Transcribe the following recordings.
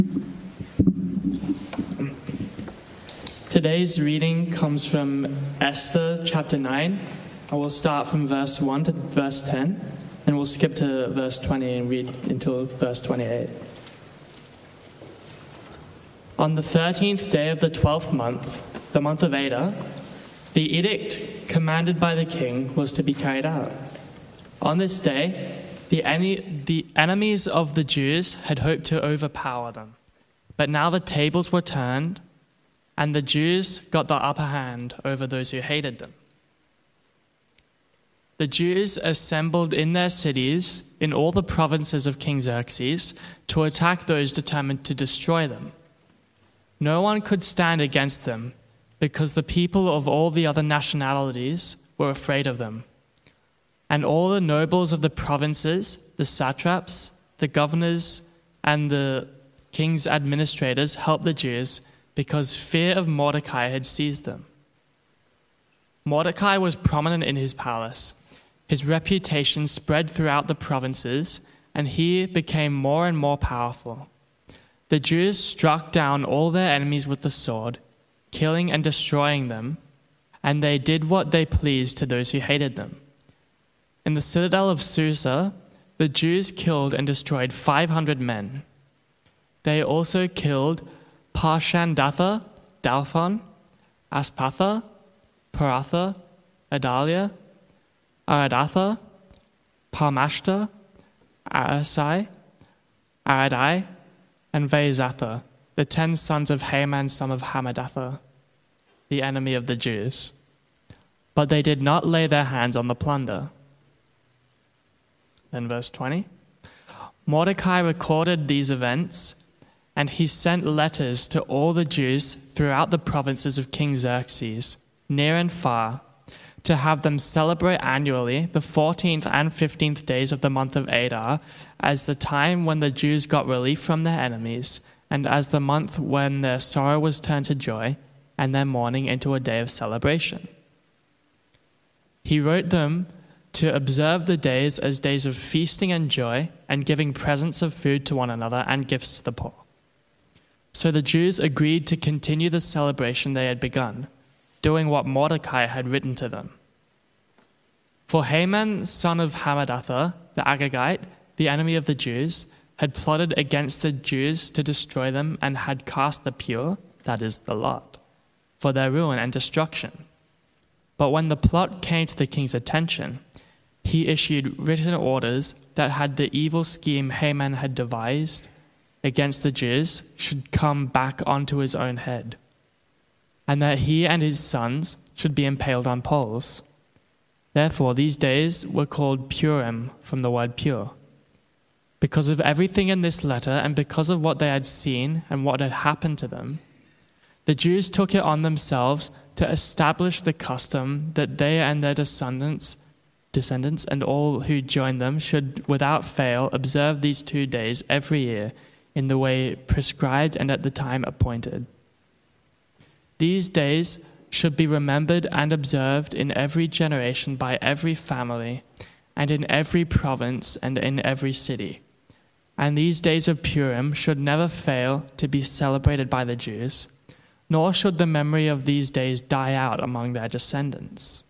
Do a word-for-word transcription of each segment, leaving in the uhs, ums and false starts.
Today's reading comes from Esther chapter nine. I will start from verse one to verse ten, and we'll skip to verse twenty and read until verse twenty-eight. On the thirteenth day of the twelfth month, the month of Adar, the edict commanded by the king was to be carried out. On this day, the, en- the enemies of the Jews had hoped to overpower them. But now the tables were turned, and the Jews got the upper hand over those who hated them. The Jews assembled in their cities in all the provinces of King Xerxes to attack those determined to destroy them. No one could stand against them, because the people of all the other nationalities were afraid of them. And all the nobles of the provinces, the satraps, the governors, and the king's administrators helped the Jews because fear of Mordecai had seized them. Mordecai was prominent in his palace. His reputation spread throughout the provinces, and he became more and more powerful. The Jews struck down all their enemies with the sword, killing and destroying them, and they did what they pleased to those who hated them. In the citadel of Susa, the Jews killed and destroyed five hundred men. They also killed Parshandatha, Dalphon, Aspatha, Paratha, Adalia, Aradatha, Parmashta, Arasai, Aradai, and Vaizatha, the ten sons of Haman, son of Hammedatha, the enemy of the Jews. But they did not lay their hands on the plunder. Then verse twenty. Mordecai recorded these events, and he sent letters to all the Jews throughout the provinces of King Xerxes, near and far, to have them celebrate annually the fourteenth and fifteenth days of the month of Adar as the time when the Jews got relief from their enemies, and as the month when their sorrow was turned to joy, and their mourning into a day of celebration. He wrote them to observe the days as days of feasting and joy, and giving presents of food to one another and gifts to the poor. So the Jews agreed to continue the celebration they had begun, doing what Mordecai had written to them. For Haman, son of Hammedatha, the Agagite, the enemy of the Jews, had plotted against the Jews to destroy them and had cast the pure, that is, the lot, for their ruin and destruction. But when the plot came to the king's attention, he issued written orders that had the evil scheme Haman had devised against the Jews should come back onto his own head, and that he and his sons should be impaled on poles. Therefore, these days were called Purim, from the word pure. Because of everything in this letter, and because of what they had seen and what had happened to them, the Jews took it on themselves to establish the custom that they and their descendants, descendants and all who joined them should without fail observe these two days every year in the way prescribed and at the time appointed. These days should be remembered and observed in every generation by every family, and in every province and in every city. And these days of Purim should never fail to be celebrated by the Jews, nor should the memory of these days die out among their descendants.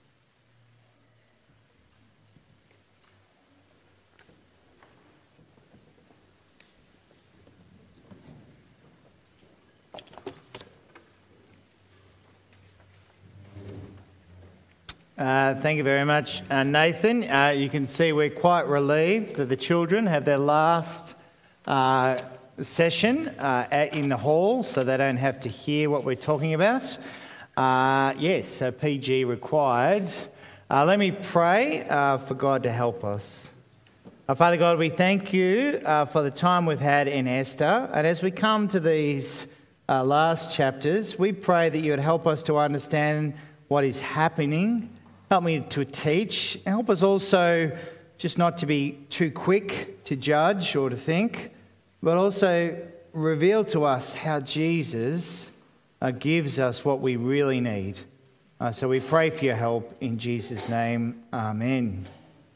Uh, thank you very much, uh, Nathan. Uh, you can see we're quite relieved that the children have their last uh, session uh, at, in the hall, so they don't have to hear what we're talking about. Uh, yes, so P G required. Uh, let me pray uh, for God to help us. Uh, Father God, we thank you uh, for the time we've had in Esther, and as we come to these uh, last chapters, we pray that you would help us to understand what is happening. Help me to teach. Help us also just not to be too quick to judge or to think, but also reveal to us how Jesus uh, gives us what we really need. Uh, so we pray for your help in Jesus' name. Amen.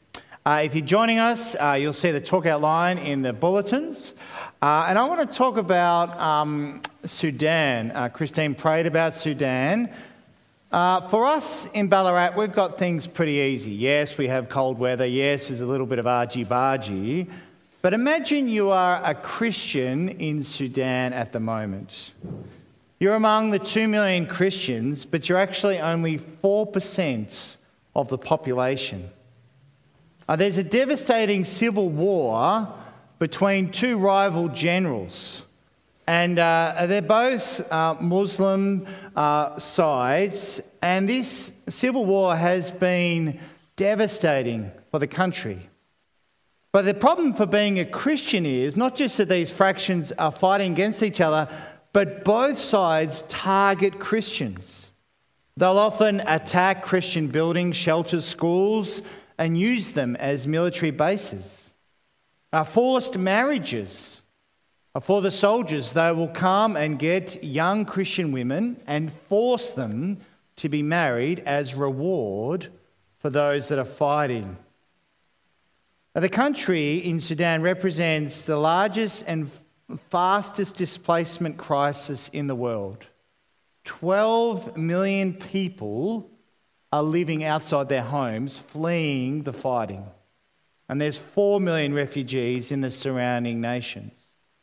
Uh, if you're joining us, uh, you'll see the talk outline in the bulletins. Uh, and I want to talk about um, Sudan. Uh, Christine prayed about Sudan. Uh, for us in Ballarat, we've got things pretty easy. Yes, we have cold weather. Yes, there's a little bit of argy-bargy. But imagine you are a Christian in Sudan at the moment. You're among the two million Christians, but you're actually only four percent of the population. Uh, there's a devastating civil war between two rival generals. And uh, they're both uh, Muslim uh, sides. And this civil war has been devastating for the country. But the problem for being a Christian is not just that these fractions are fighting against each other, but both sides target Christians. They'll often attack Christian buildings, shelters, schools, and use them as military bases. Uh, forced marriages. Uh, for the soldiers, they will come and get young Christian women and force them to be married as reward for those that are fighting. Now, the country in Sudan represents the largest and fastest displacement crisis in the world. twelve million people are living outside their homes, fleeing the fighting. And there's four million refugees in the surrounding nations.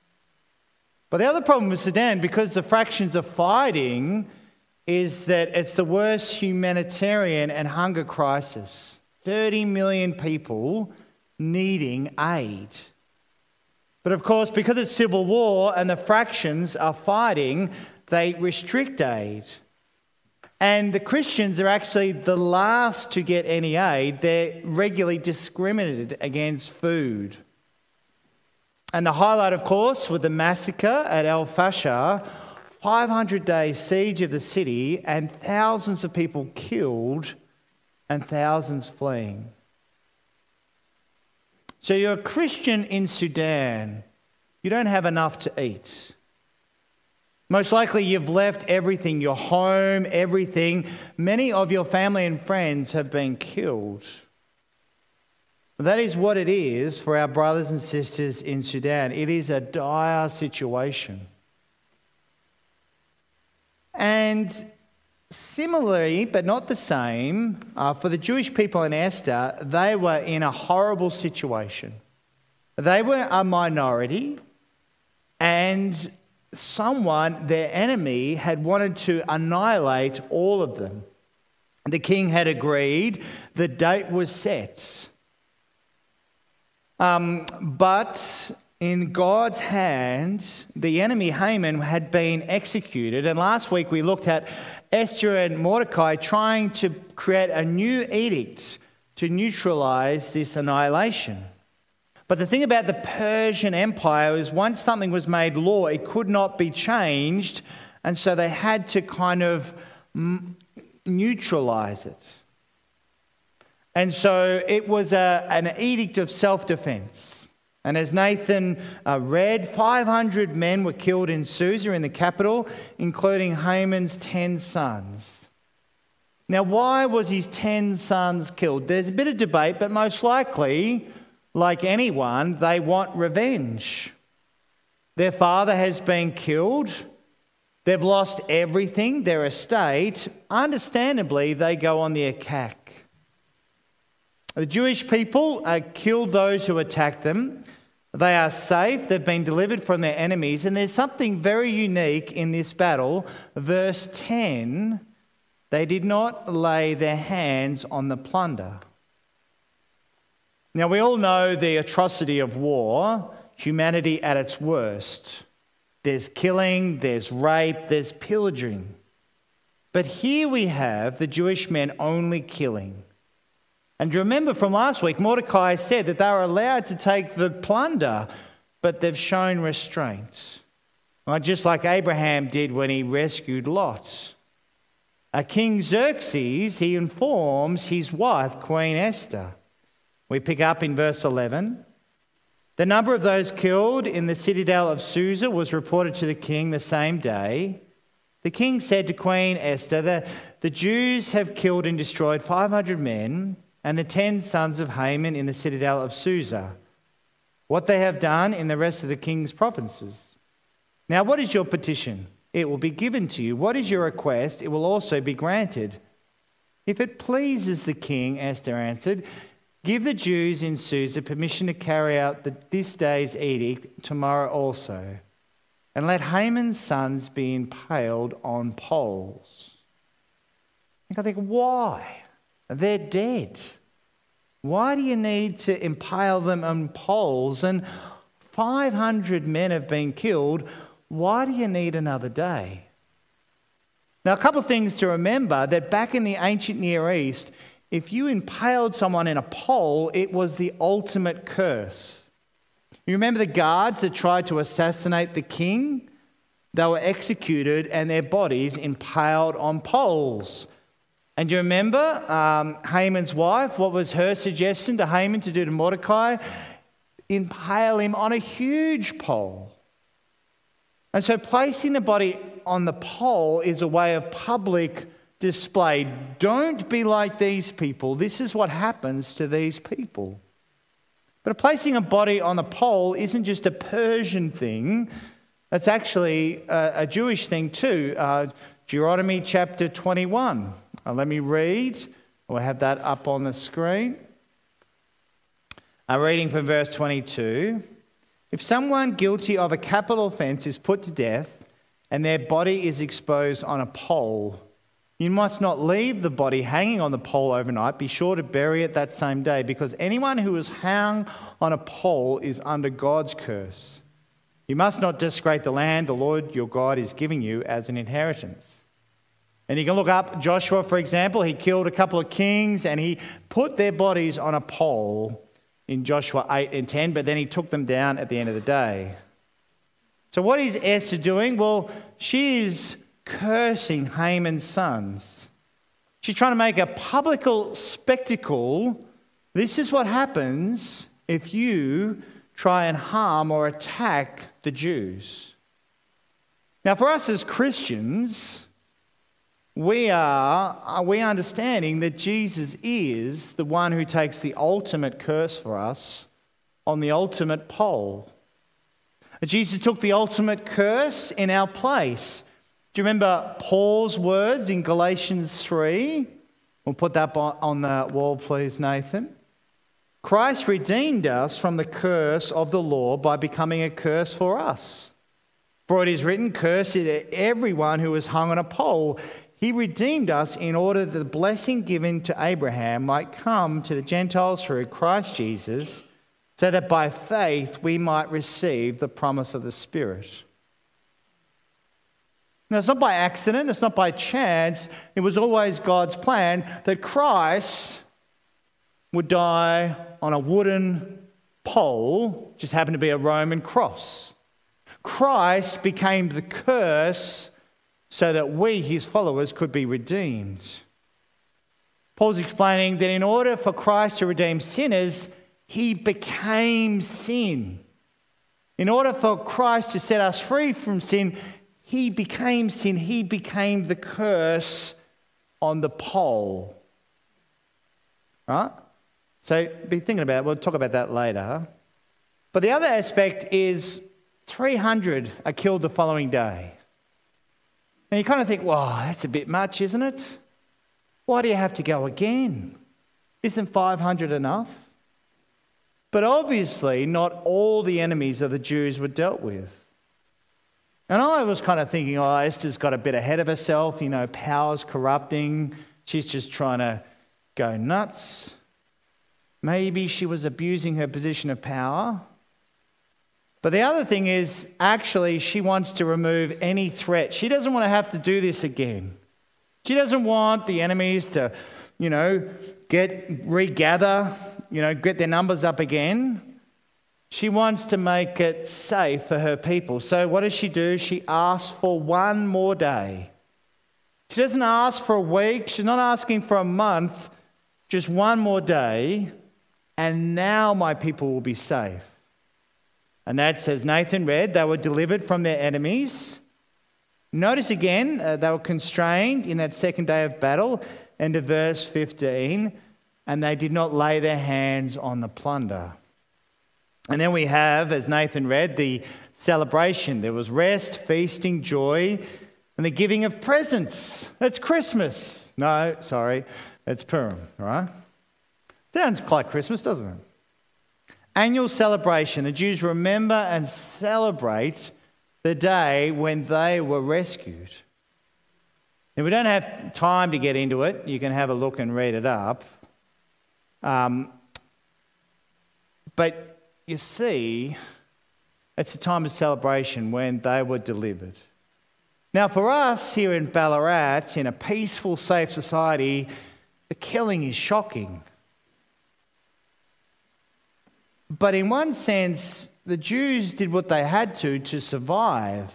But the other problem with Sudan, because the fractions are fighting, is that it's the worst humanitarian and hunger crisis. thirty million people needing aid. But of course, because it's civil war and the fractions are fighting, they restrict aid. And the Christians are actually the last to get any aid. They're regularly discriminated against food. And the highlight, of course, was the massacre at Al Fasher, five hundred day siege of the city, and thousands of people killed and thousands fleeing. So you're a Christian in Sudan. You don't have enough to eat. Most likely you've left everything, your home, everything. Many of your family and friends have been killed. That is what it is for our brothers and sisters in Sudan. It is a dire situation. And similarly, but not the same, uh, for the Jewish people in Esther, they were in a horrible situation. They were a minority, and someone, their enemy, had wanted to annihilate all of them. The king had agreed, the date was set. Um, but in God's hand, the enemy Haman had been executed. And last week we looked at Esther and Mordecai trying to create a new edict to neutralize this annihilation. But the thing about the Persian Empire is once something was made law, it could not be changed, and so they had to kind of m- neutralize it. And so it was a, an edict of self-defense. And as Nathan uh, read, five hundred men were killed in Susa, in the capital, including Haman's ten sons. Now, why was his ten sons killed? There's a bit of debate, but most likely, like anyone, they want revenge. Their father has been killed. They've lost everything, their estate. Understandably, they go on the attack. The Jewish people uh, killed those who attacked them. They are safe. They've been delivered from their enemies. And there's something very unique in this battle. Verse ten, they did not lay their hands on the plunder. Now, we all know the atrocity of war, humanity at its worst. There's killing, there's rape, there's pillaging. But here we have the Jewish men only killing. And you remember from last week, Mordecai said that they were allowed to take the plunder, but they've shown restraint. Well, just like Abraham did when he rescued Lot. A King Xerxes, he informs his wife, Queen Esther. We pick up in verse eleven. The number of those killed in the citadel of Susa was reported to the king the same day. The king said to Queen Esther, the, the Jews have killed and destroyed five hundred men, and the ten sons of Haman in the citadel of Susa, what they have done in the rest of the king's provinces. Now, what is your petition? It will be given to you. What is your request? It will also be granted. If it pleases the king, Esther answered, give the Jews in Susa permission to carry out the, this day's edict tomorrow also, and let Haman's sons be impaled on poles. I think, why? They're dead. Why do you need to impale them on poles? And five hundred men have been killed. Why do you need another day? Now, a couple of things to remember, that back in the ancient Near East, if you impaled someone in a pole, it was the ultimate curse. You remember the guards that tried to assassinate the king? They were executed and their bodies impaled on poles. And you remember um, Haman's wife? What was her suggestion to Haman to do to Mordecai? Impale him on a huge pole. And so placing the body on the pole is a way of public display. Don't be like these people. This is what happens to these people. But placing a body on the pole isn't just a Persian thing. It's actually a, a Jewish thing too. Uh, Deuteronomy chapter twenty-one. Uh, let me read. We'll have that up on the screen. I'm reading from verse twenty-two. If someone guilty of a capital offence is put to death and their body is exposed on a pole, you must not leave the body hanging on the pole overnight. Be sure to bury it that same day, because anyone who is hung on a pole is under God's curse. You must not desecrate the land the Lord your God is giving you as an inheritance. And you can look up Joshua, for example. He killed a couple of kings and he put their bodies on a pole in Joshua eight and ten, but then he took them down at the end of the day. So what is Esther doing? Well, she is cursing Haman's sons. She's trying to make a public spectacle. This is what happens if you try and harm or attack the Jews. Now, for us as Christians, we are, are we understanding that Jesus is the one who takes the ultimate curse for us on the ultimate pole. Jesus took the ultimate curse in our place. Do you remember Paul's words in Galatians three? We'll put that on the wall, please, Nathan. Christ redeemed us from the curse of the law by becoming a curse for us. For it is written, cursed is everyone who is hung on a pole. He redeemed us in order that the blessing given to Abraham might come to the Gentiles through Christ Jesus, so that by faith we might receive the promise of the Spirit. Now, it's not by accident, it's not by chance. It was always God's plan that Christ would die on a wooden pole, just happened to be a Roman cross. Christ became the curse so that we, his followers, could be redeemed. Paul's explaining that in order for Christ to redeem sinners, he became sin. In order for Christ to set us free from sin, he became sin. He became the curse on the pole. Right? So be thinking about it. We'll talk about that later. But the other aspect is three hundred are killed the following day. And you kind of think, well, that's a bit much, isn't it? Why do you have to go again? Isn't five hundred enough? But obviously, not all the enemies of the Jews were dealt with. And I was kind of thinking, oh, Esther's got a bit ahead of herself. You know, power's corrupting. She's just trying to go nuts. Maybe she was abusing her position of power. But the other thing is, actually, she wants to remove any threat. She doesn't want to have to do this again. She doesn't want the enemies to, you know, get regather, you know, get their numbers up again. She wants to make it safe for her people. So what does she do? She asks for one more day. She doesn't ask for a week. She's not asking for a month. Just one more day. And now my people will be safe. And that's, as Nathan read, they were delivered from their enemies. Notice again, uh, they were constrained in that second day of battle. And to verse fifteen, and they did not lay their hands on the plunder. And then we have, as Nathan read, the celebration. There was rest, feasting, joy, and the giving of presents. It's Christmas. No, sorry, it's Purim, all right? Sounds like Christmas, doesn't it? Annual celebration. The Jews remember and celebrate the day when they were rescued. And we don't have time to get into it. You can have a look and read it up. Um, but you see, it's a time of celebration when they were delivered. Now, for us here in Ballarat, in a peaceful, safe society, the killing is shocking. But in one sense, the Jews did what they had to to survive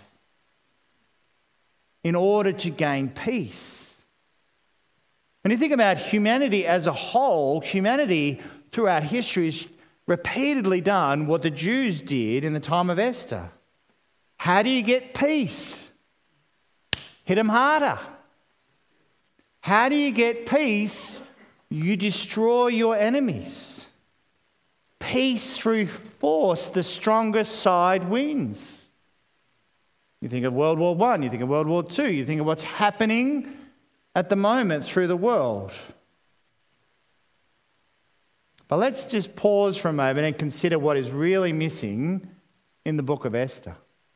in order to gain peace. When you think about humanity as a whole, humanity throughout history has repeatedly done what the Jews did in the time of Esther. How do you get peace? Hit them harder. How do you get peace? You destroy your enemies. Peace through force, the strongest side wins. You think of World War One, you think of World War Two, you think of what's happening at the moment through the world. But let's just pause for a moment and consider what is really missing in the book of Esther.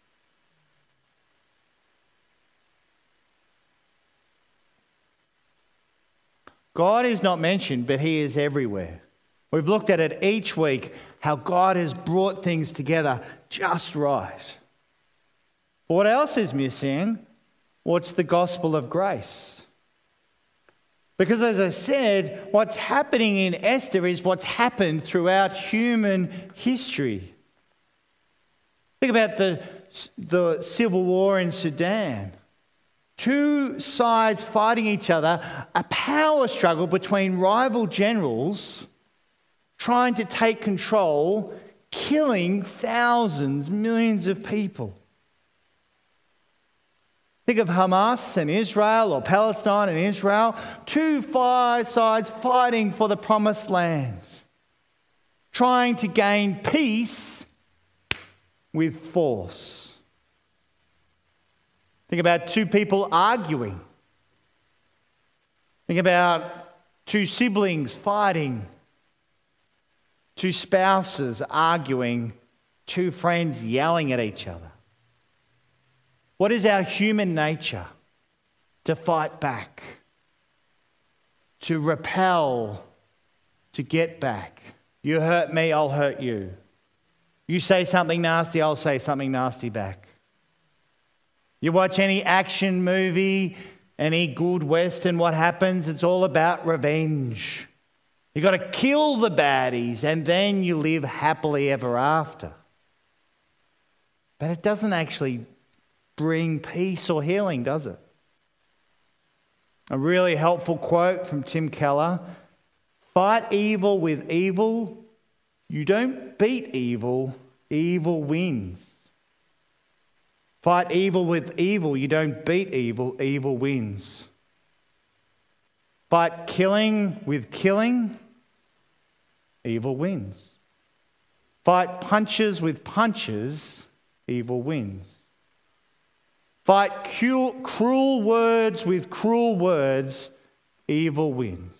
God is not mentioned, but he is everywhere. We've looked at it each week, how God has brought things together just right. What else is missing? What's the gospel of grace? Because as I said, what's happening in Esther is what's happened throughout human history. Think about the, the civil war in Sudan. Two sides fighting each other, a power struggle between rival generals trying to take control, killing thousands, millions of people. Think of Hamas and Israel, or Palestine and Israel, two sides fighting for the promised land, trying to gain peace with force. Think about two people arguing. Think about two siblings fighting. Two spouses arguing, two friends yelling at each other. What is our human nature? To fight back, to repel, to get back. You hurt me, I'll hurt you. You say something nasty, I'll say something nasty back. You watch any action movie, any good Western, what happens? It's all about revenge. You've got to kill the baddies and then you live happily ever after. But it doesn't actually bring peace or healing, does it? A really helpful quote from Tim Keller: fight evil with evil. You don't beat evil, evil wins. Fight evil with evil. You don't beat evil, evil wins. Fight killing with killing, evil wins. Fight punches with punches, evil wins. Fight cruel, cruel words with cruel words, evil wins.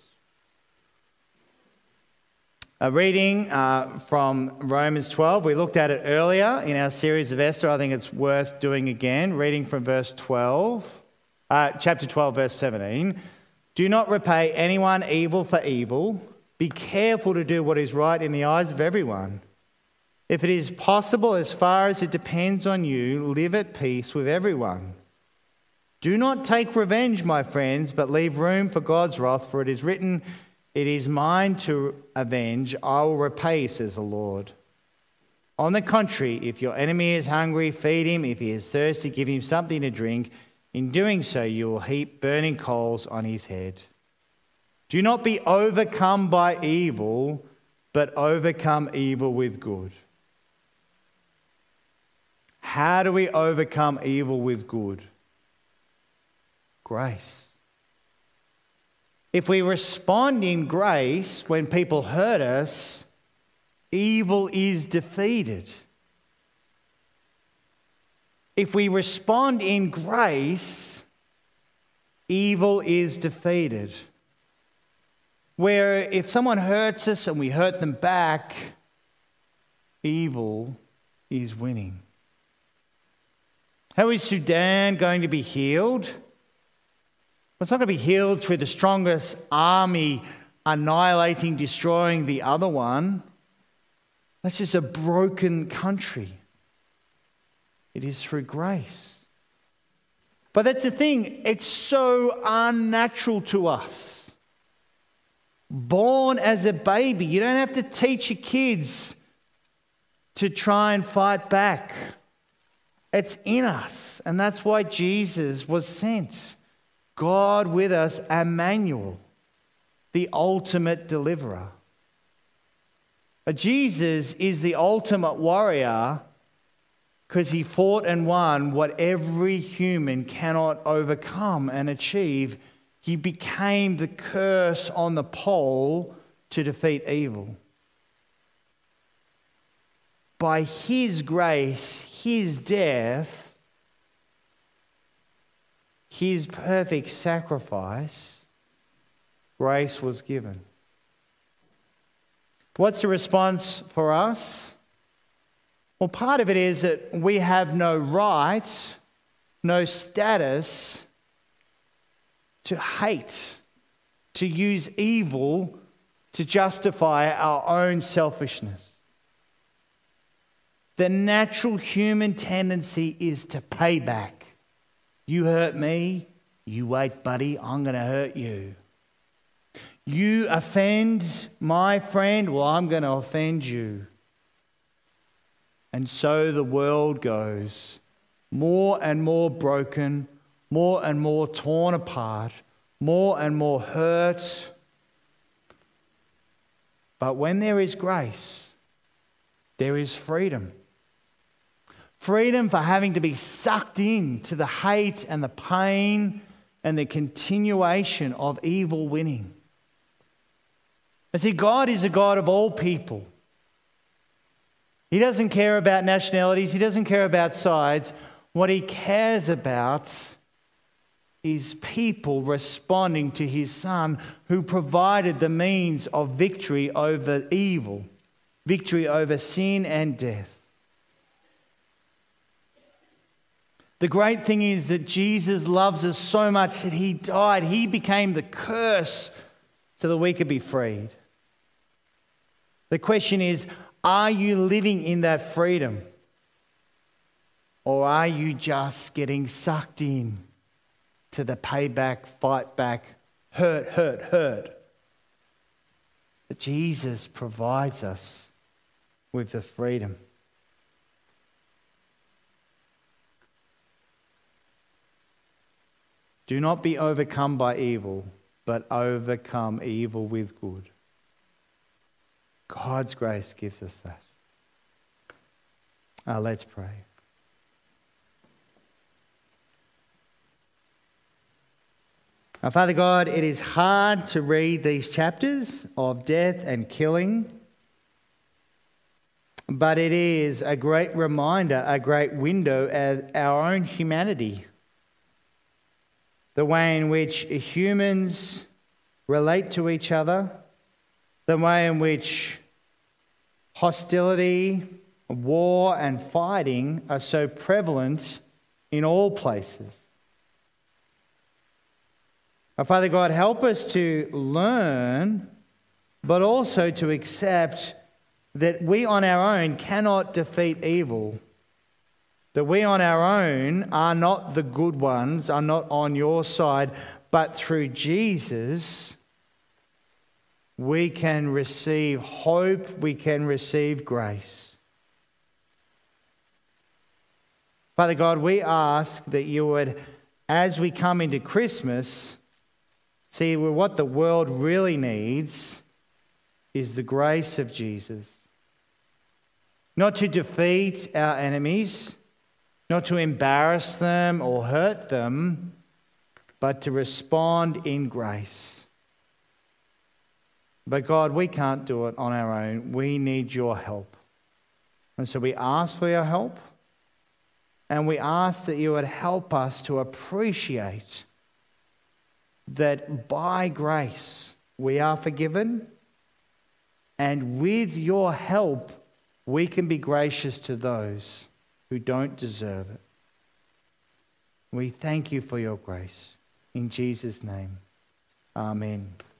A reading uh, from Romans twelve. We looked at it earlier in our series of Esther. I think it's worth doing again. Reading from verse twelve, uh, chapter twelve, verse seventeen. Do not repay anyone evil for evil. Be careful to do what is right in the eyes of everyone. If it is possible, as far as it depends on you, live at peace with everyone. Do not take revenge, my friends, but leave room for God's wrath, for it is written, it is mine to avenge, I will repay, says the Lord. On the contrary, if your enemy is hungry, feed him. If he is thirsty, give him something to drink. In doing so, you will heap burning coals on his head. Do not be overcome by evil, but overcome evil with good. How do we overcome evil with good? Grace. If we respond in grace when people hurt us, evil is defeated. If we respond in grace, evil is defeated. Where if someone hurts us and we hurt them back, evil is winning. How is Sudan going to be healed? Well, it's not going to be healed through the strongest army annihilating, destroying the other one. That's just a broken country. It is through grace. But that's the thing, it's so unnatural to us. Born as a baby, you don't have to teach your kids to try and fight back. It's in us, and that's why Jesus was sent. God with us, Emmanuel, the ultimate deliverer. But Jesus is the ultimate warrior because he fought and won what every human cannot overcome and achieve. He became the curse on the pole to defeat evil. By his grace, his death, his perfect sacrifice, grace was given. What's the response for us? Well, part of it is that we have no right, no status to hate, to use evil to justify our own selfishness. The natural human tendency is to pay back. You hurt me, you wait, buddy, I'm going to hurt you. You offend my friend, well, I'm going to offend you. And so the world goes, more and more broken, more and more torn apart, more and more hurt. But when there is grace, there is freedom. Freedom for having to be sucked into the hate and the pain and the continuation of evil winning. And see, God is a God of all people. He doesn't care about nationalities. He doesn't care about sides. What he cares about is people responding to his Son who provided the means of victory over evil, victory over sin and death. The great thing is that Jesus loves us so much that he died. He became the curse so that we could be freed. The question is, are you living in that freedom? Or are you just getting sucked in to the payback, fight back, hurt, hurt, hurt? But Jesus provides us with the freedom. Do not be overcome by evil, but overcome evil with good. God's grace gives us that. Uh, let's pray. Now, Father God, it is hard to read these chapters of death and killing, but it is a great reminder, a great window at our own humanity. The way in which humans relate to each other, the way in which hostility, war, and fighting are so prevalent in all places. Our Father God, help us to learn, but also to accept that we on our own cannot defeat evil. That we on our own are not the good ones, are not on your side, but through Jesus, we can receive hope, we can receive grace. Father God, we ask that you would, as we come into Christmas, see what the world really needs is the grace of Jesus. Not to defeat our enemies, not to embarrass them or hurt them, but to respond in grace. But God, we can't do it on our own. We need your help. And so we ask for your help. And we ask that you would help us to appreciate that by grace we are forgiven. And with your help, we can be gracious to those who don't deserve it. We thank you for your grace. In Jesus' name, amen.